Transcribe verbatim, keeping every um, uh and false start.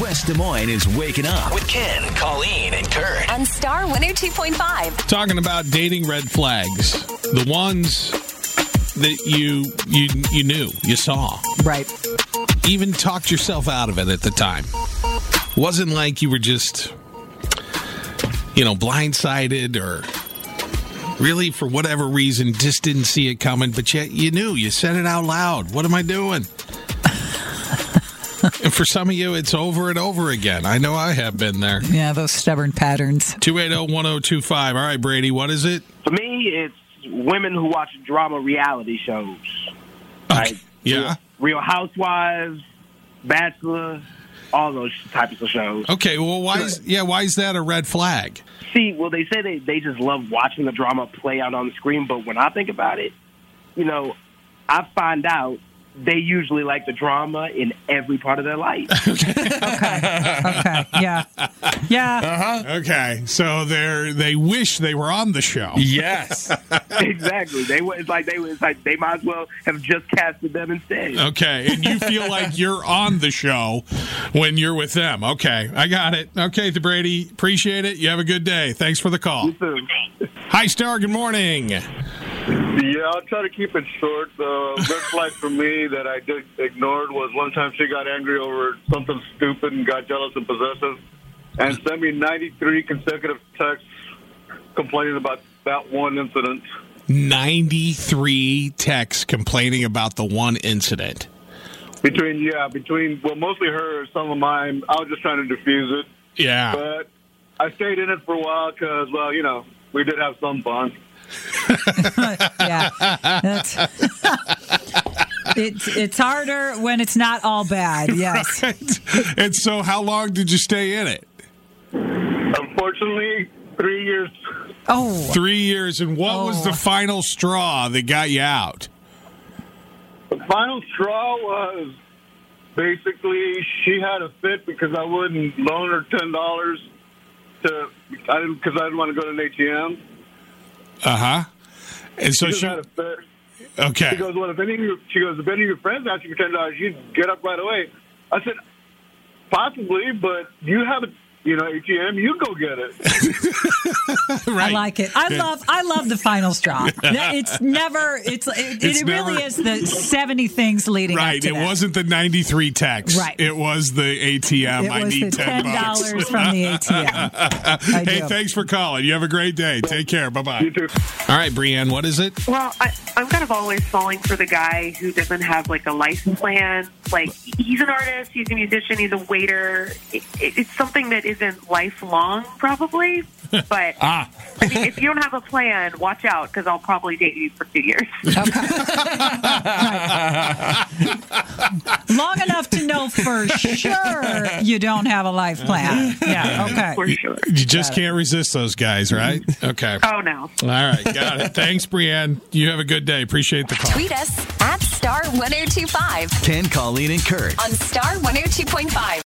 West Des Moines is waking up with Ken, Colleen, and Kurt on Star one oh two point five. Talking about dating red flags, the ones that you you you knew, you saw, right? Even talked yourself out of it at the time. Wasn't like you were just, you know, blindsided or really for whatever reason just didn't see it coming, but yet you knew. You said it out loud. What am I doing? And for some of you, it's over and over again. I know I have been there. Yeah, those stubborn patterns. two eight zero, one zero two five. All right, Brady, what is it? For me, it's women who watch drama reality shows. Okay. Like Yeah. Real Housewives, Bachelor, all those types of shows. Okay, well, why is, yeah, why is that a red flag? See, well, they say they, they just love watching the drama play out on the screen, but when I think about it, you know, I find out they usually like the drama in every part of their life. Okay. Okay. Yeah. Yeah. Uh-huh. Okay, so they're they wish they were on the show. Yes. Exactly. They were- it's like they were- it's like they might as well have just casted them instead. Okay, and you feel like you're on the show when you're with them. Okay, I got it. Okay, the Brady, appreciate it. You have a good day. Thanks for the call. You too. Hi, Star. Good morning. Yeah, I'll try to keep it short. The red flag for me that I did ignored was one time she got angry over something stupid and got jealous and possessive and sent me ninety-three consecutive texts complaining about that one incident. ninety-three texts complaining about the one incident. Between, yeah, between, well, mostly her, some of mine. I was just trying to diffuse it. Yeah. But I stayed in it for a while because, well, you know, we did have some fun. Yeah. That's, it's it's harder when it's not all bad. Yes. Right. And so how long did you stay in it? Unfortunately, three years. Oh. Three years. And what was Oh. the final straw that got you out? The final straw was basically she had a fit because I wouldn't loan her ten dollars to I didn't because I didn't want to go to an A T M. Uh-huh. And so She just she... had a fit. Okay. She goes, well, if any of your, she goes, if any of your friends ask you for ten dollars, you'd get up right away. I said, possibly, but you have a, you know, A T M, you go get it. I Right. like it. I love I love the final straw. It's never it's it, It's it really never- is the seventy things leading Right. up to It that. wasn't the ninety-three texts. Right. It was the A T M. It I was need the ten ten bucks. dollars from the A T M. I Hey, do. thanks for calling. You have a great day. Take care. Bye-bye. You too. All right, Brienne, what is it? Well, I, I'm kind of always falling for the guy who doesn't have like a life plan. Like he's an artist, he's a musician, he's a waiter. It, it, it's something that isn't lifelong, probably. But Ah. I mean, if you don't have a plan, watch out because I'll probably date you for two years. Long enough to know for sure you don't have a life plan. Yeah, okay. For sure. You just can't resist those guys, right? Okay. Oh no. All right, got it. Thanks, Brienne. You have a good day. Appreciate the call. Tweet us at Star one oh two five Ken, Colleen, and Kurt. on Star one oh two point five.